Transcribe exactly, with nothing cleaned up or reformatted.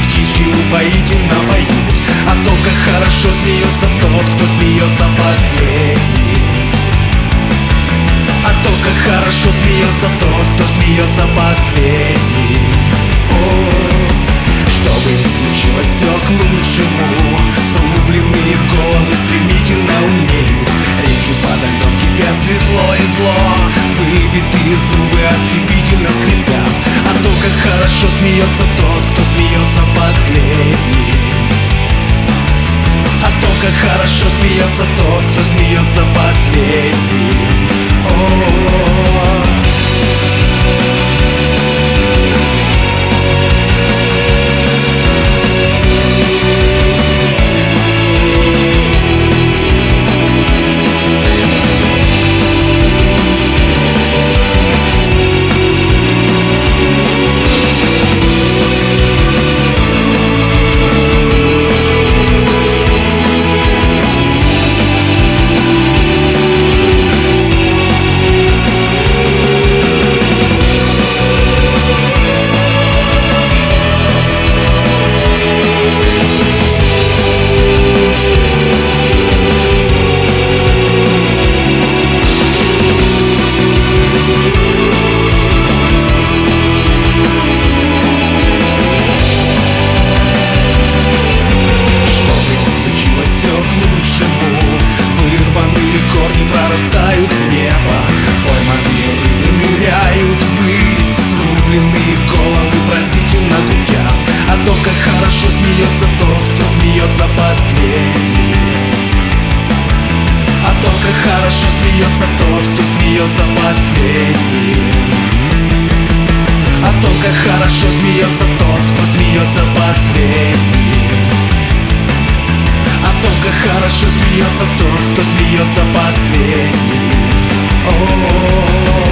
птички упоительно поют о том, как хорошо смеется тот, кто смеется последний. О том, как хорошо смеется тот, кто смеется последний. О, что бы ни случилось, все к лучшему. Срубленные головы стремительно умеют. Реки подо льдом кипят, светло и зло. Выбитые зубы ослепительно скрипят. О том, как хорошо смеется тот, кто смеется последний. О том, как хорошо смеется тот, кто смеется последний. О-о-о. Корни прорастают в небо, пойманные рыбы ныряют ввысь. Срубленные головы пронзительно гудят о том, как хорошо смеется тот, кто смеется последний. О том, как хорошо смеется тот, кто смеется последний. О том, как хорошо смеется тот, кто смеется последний. О том, как хорошо смеется тот, кто смеется последний. О-о-о.